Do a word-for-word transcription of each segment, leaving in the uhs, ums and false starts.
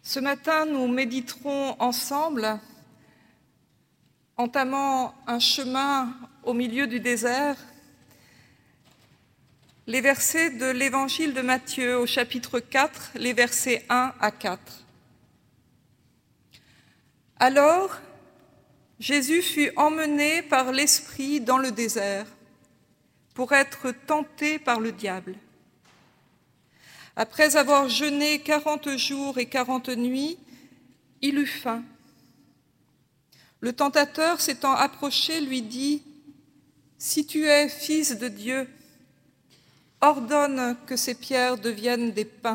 Ce matin, nous méditerons ensemble, entamant un chemin au milieu du désert, les versets de l'Évangile de Matthieu au chapitre quatre, les versets un à quatre. Alors, Jésus fut emmené par l'Esprit dans le désert pour être tenté par le diable. Après avoir jeûné quarante jours et quarante nuits, il eut faim. Le tentateur, s'étant approché, lui dit : « Si tu es fils de Dieu, ordonne que ces pierres deviennent des pains. »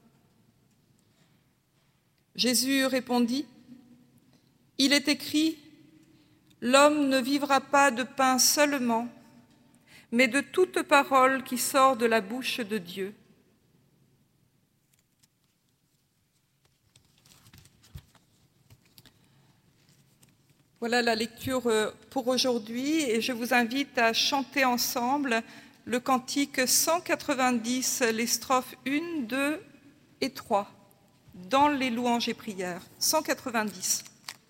Jésus répondit : « Il est écrit : l'homme ne vivra pas de pain seulement, mais de toute parole qui sort de la bouche de Dieu. » Voilà la lecture pour aujourd'hui et je vous invite à chanter ensemble le cantique cent quatre-vingt-dix, les strophes un, deux et trois, dans les louanges et prières. cent quatre-vingt-dix.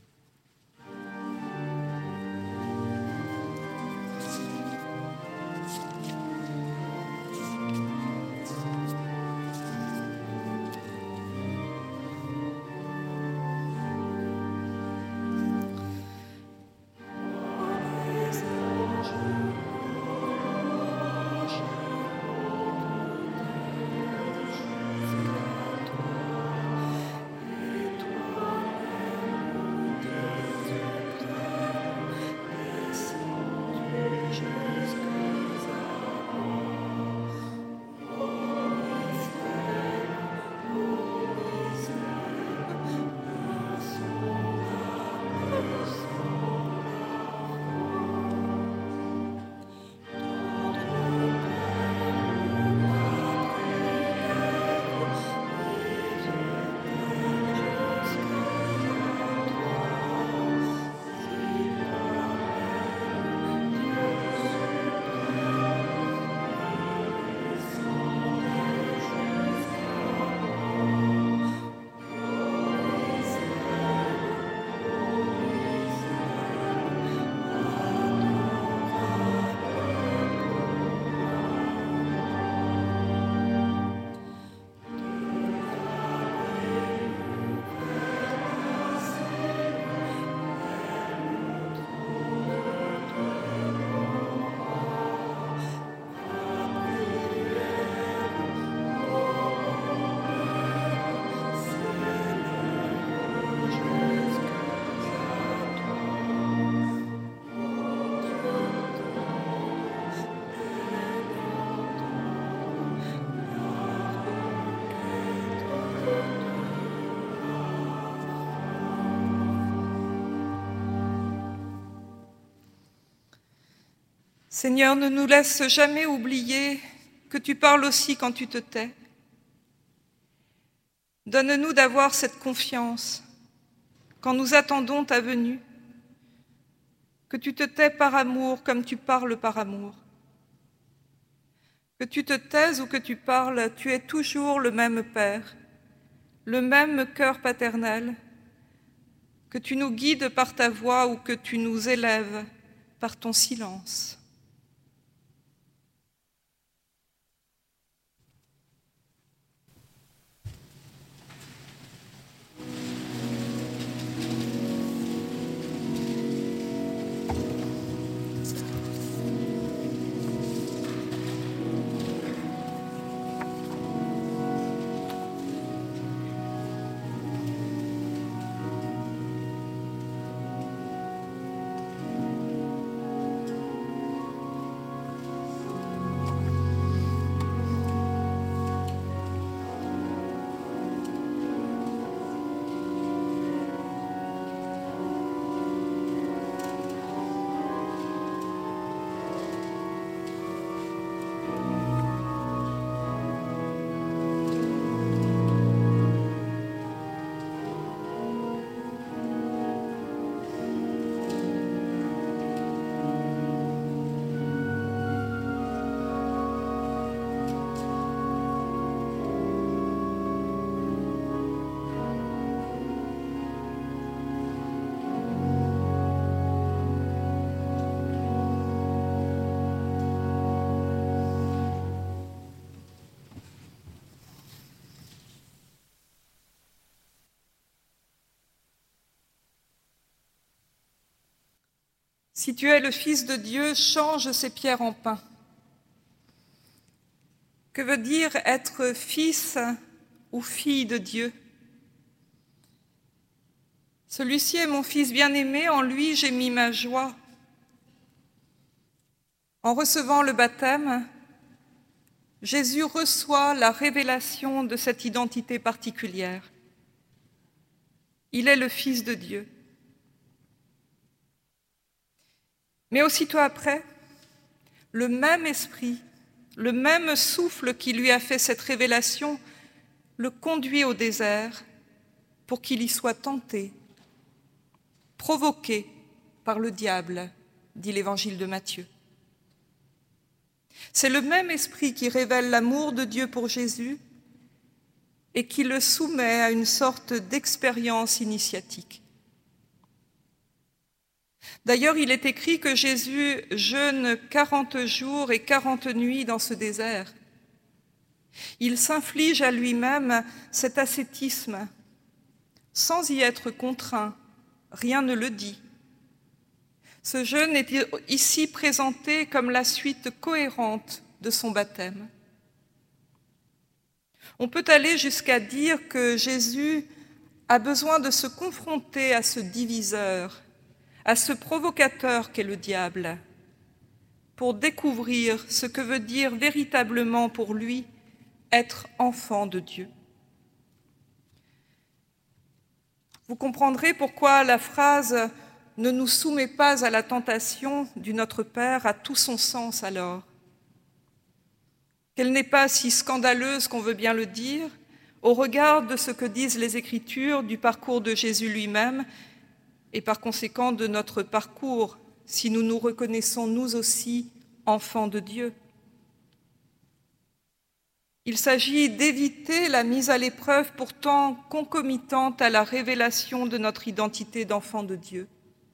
Seigneur, ne nous laisse jamais oublier que tu parles aussi quand tu te tais. Donne-nous d'avoir cette confiance quand nous attendons ta venue, que tu te tais par amour comme tu parles par amour. Que tu te taises ou que tu parles, tu es toujours le même Père, le même cœur paternel, que tu nous guides par ta voix ou que tu nous élèves par ton silence. Si tu es le Fils de Dieu, change ces pierres en pain. Que veut dire être fils ou fille de Dieu? Celui-ci est mon Fils bien-aimé, en lui j'ai mis ma joie. En recevant le baptême, Jésus reçoit la révélation de cette identité particulière. Il est le Fils de Dieu. Mais aussitôt après, le même esprit, le même souffle qui lui a fait cette révélation, le conduit au désert pour qu'il y soit tenté, provoqué par le diable, dit l'Évangile de Matthieu. C'est le même esprit qui révèle l'amour de Dieu pour Jésus et qui le soumet à une sorte d'expérience initiatique. D'ailleurs, il est écrit que Jésus jeûne quarante jours et quarante nuits dans ce désert. Il s'inflige à lui-même cet ascétisme, sans y être contraint, rien ne le dit. Ce jeûne est ici présenté comme la suite cohérente de son baptême. On peut aller jusqu'à dire que Jésus a besoin de se confronter à ce diviseur, à ce provocateur qu'est le diable, pour découvrir ce que veut dire véritablement pour lui être enfant de Dieu. Vous comprendrez pourquoi la phrase « ne nous soumet pas à la tentation » du Notre Père a tout son sens alors. Qu'elle n'est pas si scandaleuse qu'on veut bien le dire, au regard de ce que disent les Écritures du parcours de Jésus lui-même et par conséquent de notre parcours, si nous nous reconnaissons nous aussi enfants de Dieu. Il s'agit d'éviter la mise à l'épreuve pourtant concomitante à la révélation de notre identité d'enfants de Dieu.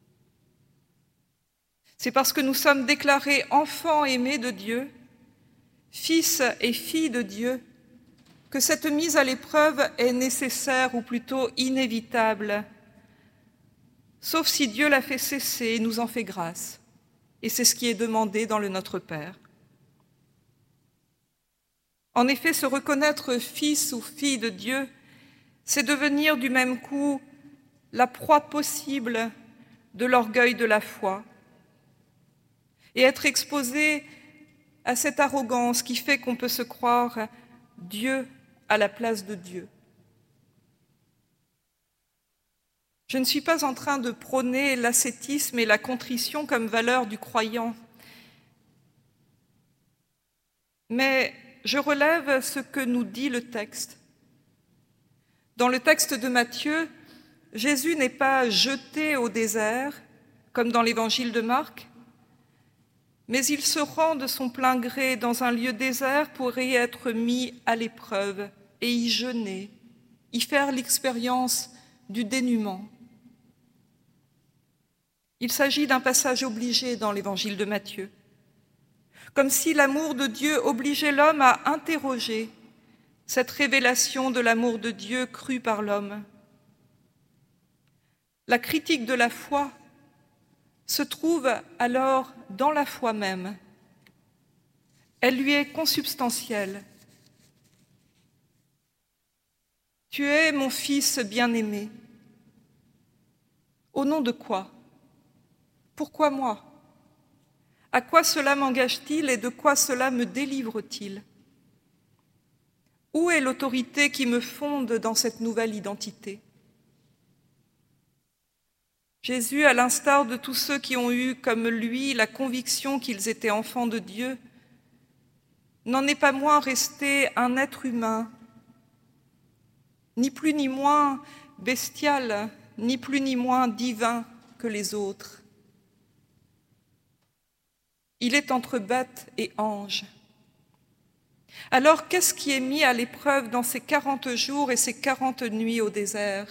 C'est parce que nous sommes déclarés enfants aimés de Dieu, fils et filles de Dieu, que cette mise à l'épreuve est nécessaire ou plutôt inévitable, sauf si Dieu l'a fait cesser et nous en fait grâce. Et c'est ce qui est demandé dans le Notre Père. En effet, se reconnaître fils ou fille de Dieu, c'est devenir du même coup la proie possible de l'orgueil de la foi et être exposé à cette arrogance qui fait qu'on peut se croire Dieu à la place de Dieu. Je ne suis pas en train de prôner l'ascétisme et la contrition comme valeur du croyant, mais je relève ce que nous dit le texte. Dans le texte de Matthieu, Jésus n'est pas jeté au désert, comme dans l'évangile de Marc, mais il se rend de son plein gré dans un lieu désert pour y être mis à l'épreuve et y jeûner, y faire l'expérience du dénuement. Il s'agit d'un passage obligé dans l'évangile de Matthieu, comme si l'amour de Dieu obligeait l'homme à interroger cette révélation de l'amour de Dieu cru par l'homme. La critique de la foi se trouve alors dans la foi même. Elle lui est consubstantielle. « Tu es mon fils bien-aimé. » Au nom de quoi? Pourquoi moi? À quoi cela m'engage-t-il et de quoi cela me délivre-t-il? Où est l'autorité qui me fonde dans cette nouvelle identité? Jésus, à l'instar de tous ceux qui ont eu, comme lui, la conviction qu'ils étaient enfants de Dieu, n'en est pas moins resté un être humain, ni plus ni moins bestial, ni plus ni moins divin que les autres. Il est entre bête et ange. Alors, qu'est-ce qui est mis à l'épreuve dans ces quarante jours et ces quarante nuits au désert?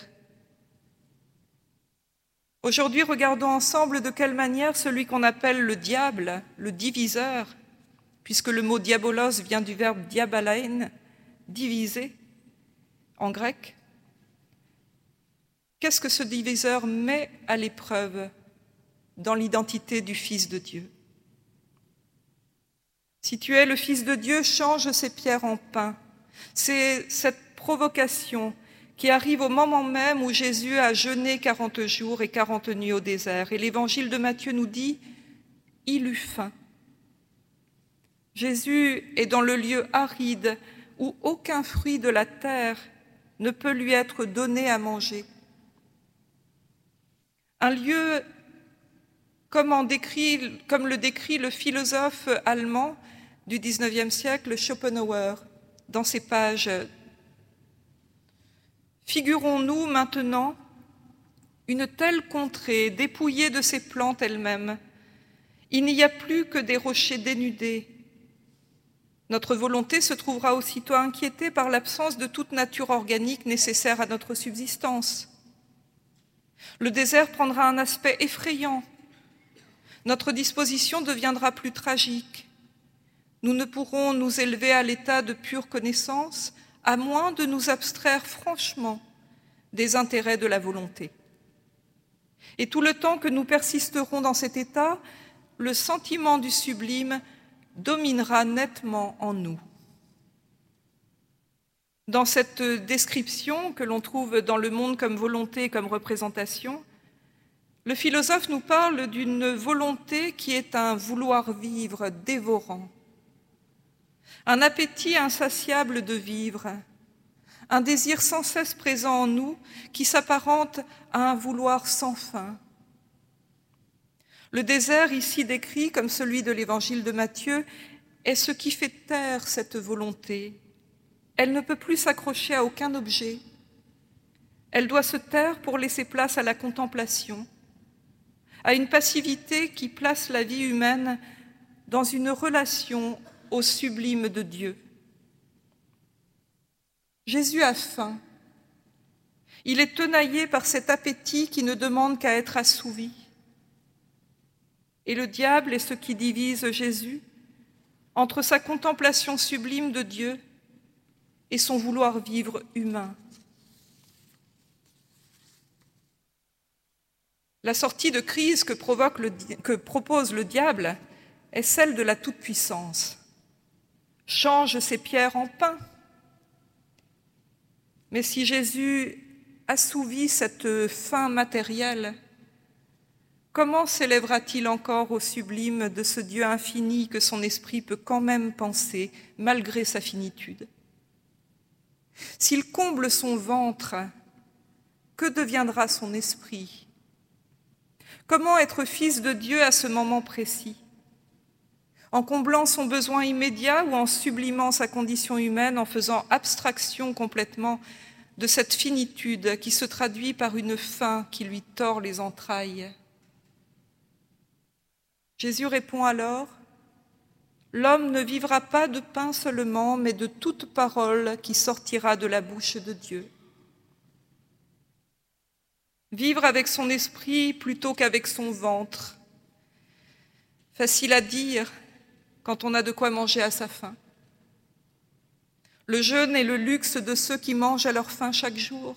Aujourd'hui, regardons ensemble de quelle manière celui qu'on appelle le diable, le diviseur, puisque le mot diabolos vient du verbe diabalein, diviser, en grec. Qu'est-ce que ce diviseur met à l'épreuve dans l'identité du Fils de Dieu. Si tu es le Fils de Dieu, change ces pierres en pain. C'est cette provocation qui arrive au moment même où Jésus a jeûné quarante jours et quarante nuits au désert. Et l'évangile de Matthieu nous dit « il eut faim ». Jésus est dans le lieu aride où aucun fruit de la terre ne peut lui être donné à manger. Un lieu comme, en décrit, comme le décrit le philosophe allemand du dix-neuvième siècle, Schopenhauer, dans ses pages. Figurons-nous maintenant une telle contrée dépouillée de ses plantes elles-mêmes. Il n'y a plus que des rochers dénudés. Notre volonté se trouvera aussitôt inquiétée par l'absence de toute nature organique nécessaire à notre subsistance. Le désert prendra un aspect effrayant. Notre disposition deviendra plus tragique. Nous ne pourrons nous élever à l'état de pure connaissance, à moins de nous abstraire franchement des intérêts de la volonté. Et tout le temps que nous persisterons dans cet état, le sentiment du sublime dominera nettement en nous. Dans cette description que l'on trouve dans le monde comme volonté, comme représentation, le philosophe nous parle d'une volonté qui est un vouloir vivre dévorant, un appétit insatiable de vivre, un désir sans cesse présent en nous qui s'apparente à un vouloir sans fin. Le désert, ici décrit comme celui de l'évangile de Matthieu, est ce qui fait taire cette volonté. Elle ne peut plus s'accrocher à aucun objet. Elle doit se taire pour laisser place à la contemplation, à une passivité qui place la vie humaine dans une relation au sublime de Dieu. Jésus a faim. Il est tenaillé par cet appétit qui ne demande qu'à être assouvi. Et le diable est ce qui divise Jésus entre sa contemplation sublime de Dieu et son vouloir vivre humain. La sortie de crise que, provoque le, que propose le diable est celle de la toute-puissance. Change ces pierres en pain. Mais si Jésus assouvit cette faim matérielle, comment s'élèvera-t-il encore au sublime de ce Dieu infini que son esprit peut quand même penser, malgré sa finitude? S'il comble son ventre, que deviendra son esprit? Comment être fils de Dieu à ce moment précis? En comblant son besoin immédiat ou en sublimant sa condition humaine, en faisant abstraction complètement de cette finitude qui se traduit par une faim qui lui tord les entrailles? Jésus répond alors « L'homme ne vivra pas de pain seulement, mais de toute parole qui sortira de la bouche de Dieu. » Vivre avec son esprit plutôt qu'avec son ventre. Facile à dire quand on a de quoi manger à sa faim. Le jeûne est le luxe de ceux qui mangent à leur faim chaque jour.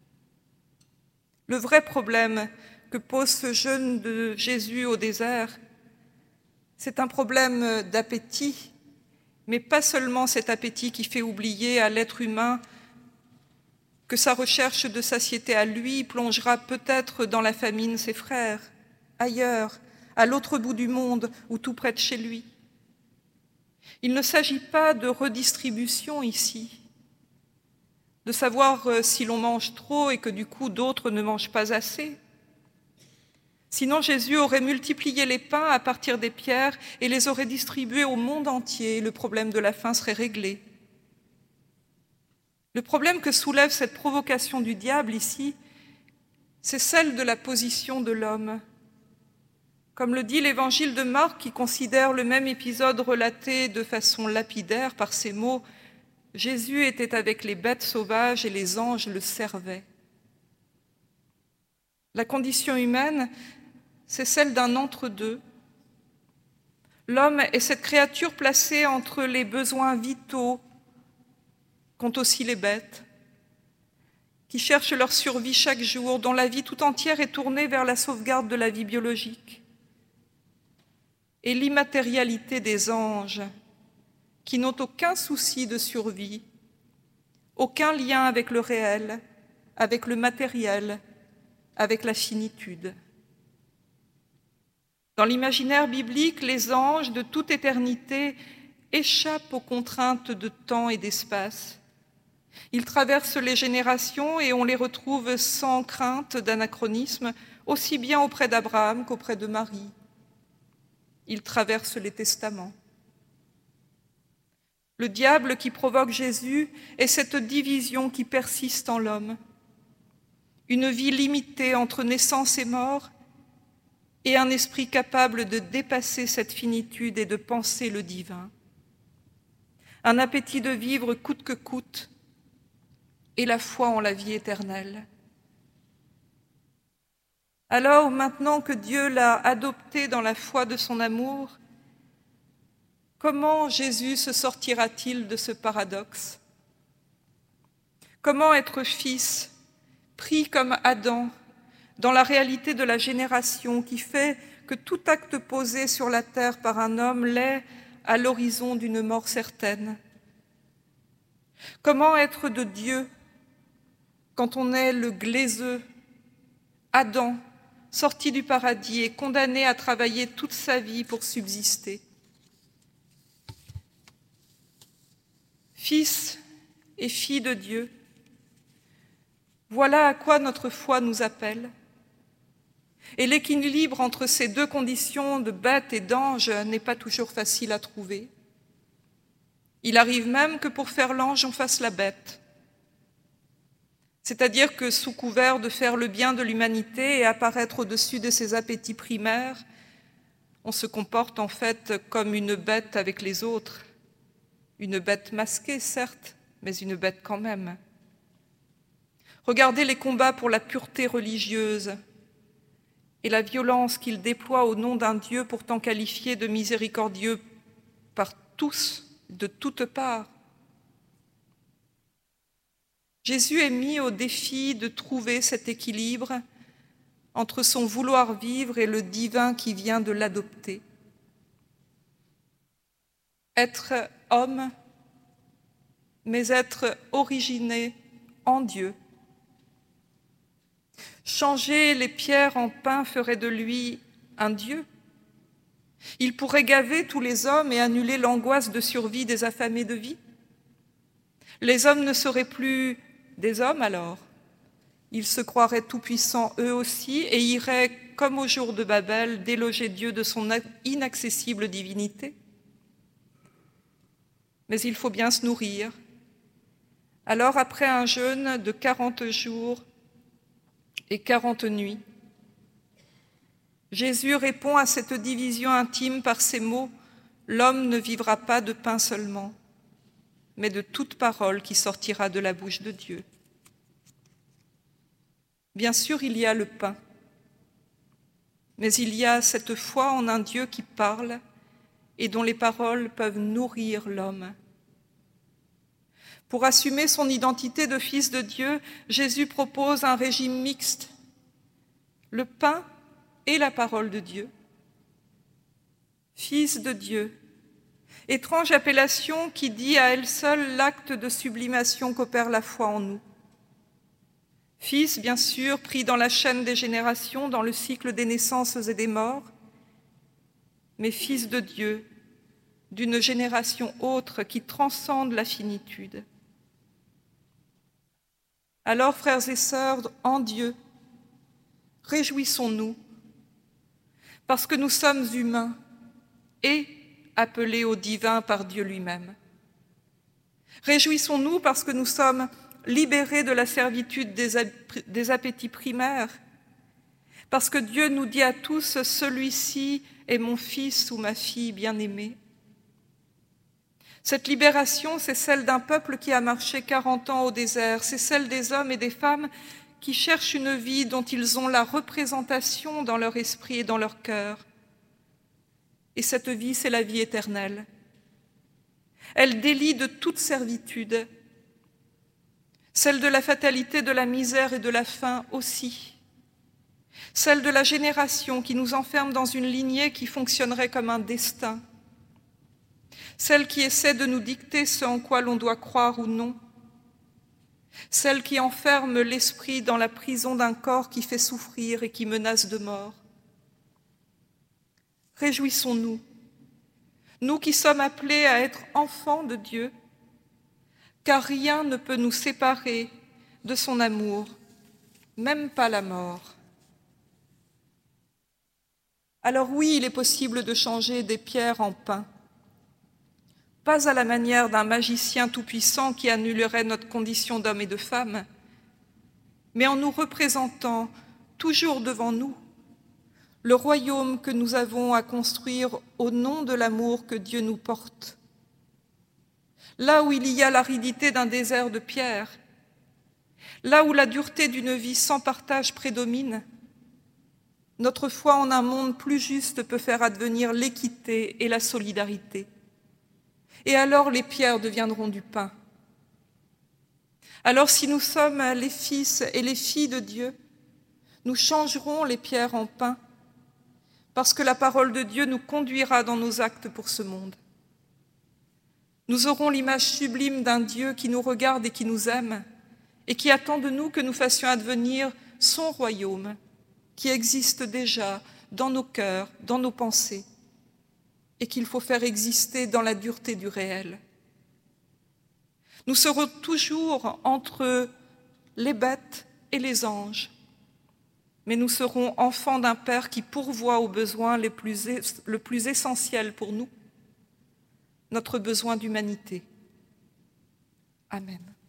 Le vrai problème que pose ce jeûne de Jésus au désert, c'est un problème d'appétit, mais pas seulement cet appétit qui fait oublier à l'être humain que sa recherche de satiété à lui plongera peut-être dans la famine ses frères, ailleurs, à l'autre bout du monde ou tout près de chez lui. Il ne s'agit pas de redistribution ici, de savoir si l'on mange trop et que du coup d'autres ne mangent pas assez. Sinon, Jésus aurait multiplié les pains à partir des pierres et les aurait distribués au monde entier. Le problème de la faim serait réglé. Le problème que soulève cette provocation du diable ici, c'est celle de la position de l'homme. Comme le dit l'évangile de Marc, qui considère le même épisode relaté de façon lapidaire par ces mots, Jésus était avec les bêtes sauvages et les anges le servaient. La condition humaine, c'est celle d'un entre-deux. L'homme est cette créature placée entre les besoins vitaux, qu'ont aussi les bêtes, qui cherchent leur survie chaque jour, dont la vie tout entière est tournée vers la sauvegarde de la vie biologique. et l'immatérialité des anges qui n'ont aucun souci de survie, aucun lien avec le réel, avec le matériel, avec la finitude. Dans l'imaginaire biblique, les anges de toute éternité échappent aux contraintes de temps et d'espace. Ils traversent les générations et on les retrouve sans crainte d'anachronisme, aussi bien auprès d'Abraham qu'auprès de Marie. Ils traversent les testaments. Le diable qui provoque Jésus est cette division qui persiste en l'homme. Une vie limitée entre naissance et mort et un esprit capable de dépasser cette finitude et de penser le divin. Un appétit de vivre coûte que coûte et la foi en la vie éternelle. Alors, maintenant que Dieu l'a adopté dans la foi de son amour, comment Jésus se sortira-t-il de ce paradoxe? Comment être fils, pris comme Adam, dans la réalité de la génération qui fait que tout acte posé sur la terre par un homme l'est à l'horizon d'une mort certaine? Comment être de Dieu quand on est le glaiseux, Adam, sorti du paradis et condamné à travailler toute sa vie pour subsister? Fils et filles de Dieu, voilà à quoi notre foi nous appelle. Et l'équilibre entre ces deux conditions de bête et d'ange n'est pas toujours facile à trouver. Il arrive même que pour faire l'ange, on fasse la bête. C'est-à-dire que sous couvert de faire le bien de l'humanité et apparaître au-dessus de ses appétits primaires, on se comporte en fait comme une bête avec les autres. Une bête masquée, certes, mais une bête quand même. Regardez les combats pour la pureté religieuse et la violence qu'ils déploient au nom d'un Dieu pourtant qualifié de miséricordieux par tous, de toutes parts. Jésus est mis au défi de trouver cet équilibre entre son vouloir vivre et le divin qui vient de l'adopter. Être homme, mais être originé en Dieu. Changer les pierres en pain ferait de lui un Dieu. Il pourrait gaver tous les hommes et annuler l'angoisse de survie des affamés de vie. Les hommes ne seraient plus des hommes alors. Ils se croiraient tout-puissants eux aussi et iraient, comme au jour de Babel, déloger Dieu de son inaccessible divinité. Mais il faut bien se nourrir. Alors, après un jeûne de quarante jours et quarante nuits, Jésus répond à cette division intime par ces mots « L'homme ne vivra pas de pain seulement, mais de toute parole qui sortira de la bouche de Dieu. » Bien sûr, il y a le pain, mais il y a cette foi en un Dieu qui parle et dont les paroles peuvent nourrir l'homme. Pour assumer son identité de fils de Dieu, Jésus propose un régime mixte, le pain et la parole de Dieu. Fils de Dieu, étrange appellation qui dit à elle seule l'acte de sublimation qu'opère la foi en nous. Fils, bien sûr, pris dans la chaîne des générations, dans le cycle des naissances et des morts, mais fils de Dieu, d'une génération autre qui transcende la finitude. Alors, frères et sœurs, en Dieu, réjouissons-nous, parce que nous sommes humains et appelés au divin par Dieu lui-même. Réjouissons-nous parce que nous sommes libérés de la servitude des appétits primaires, parce que Dieu nous dit à tous « Celui-ci est mon fils ou ma fille bien-aimée ». Cette libération, c'est celle d'un peuple qui a marché quarante ans au désert, c'est celle des hommes et des femmes qui cherchent une vie dont ils ont la représentation dans leur esprit et dans leur cœur. Et cette vie, c'est la vie éternelle. Elle délie de toute servitude, celle de la fatalité, de la misère et de la faim aussi. celle de la génération qui nous enferme dans une lignée qui fonctionnerait comme un destin, celle qui essaie de nous dicter ce en quoi l'on doit croire ou non, celle qui enferme l'esprit dans la prison d'un corps qui fait souffrir et qui menace de mort. Réjouissons-nous, nous qui sommes appelés à être enfants de Dieu, car rien ne peut nous séparer de son amour, même pas la mort. Alors oui, il est possible de changer des pierres en pain, pas à la manière d'un magicien tout-puissant qui annulerait notre condition d'homme et de femme, mais en nous représentant toujours devant nous le royaume que nous avons à construire au nom de l'amour que Dieu nous porte. Là où il y a l'aridité d'un désert de pierre, là où la dureté d'une vie sans partage prédomine, notre foi en un monde plus juste peut faire advenir l'équité et la solidarité. Et alors les pierres deviendront du pain. Alors si nous sommes les fils et les filles de Dieu, nous changerons les pierres en pain, parce que la parole de Dieu nous conduira dans nos actes pour ce monde. Nous aurons l'image sublime d'un Dieu qui nous regarde et qui nous aime, et qui attend de nous que nous fassions advenir son royaume, qui existe déjà dans nos cœurs, dans nos pensées, et qu'il faut faire exister dans la dureté du réel. Nous serons toujours entre les bêtes et les anges, mais nous serons enfants d'un Père qui pourvoit aux besoins les plus, le plus essentiel pour nous, notre besoin d'humanité. Amen.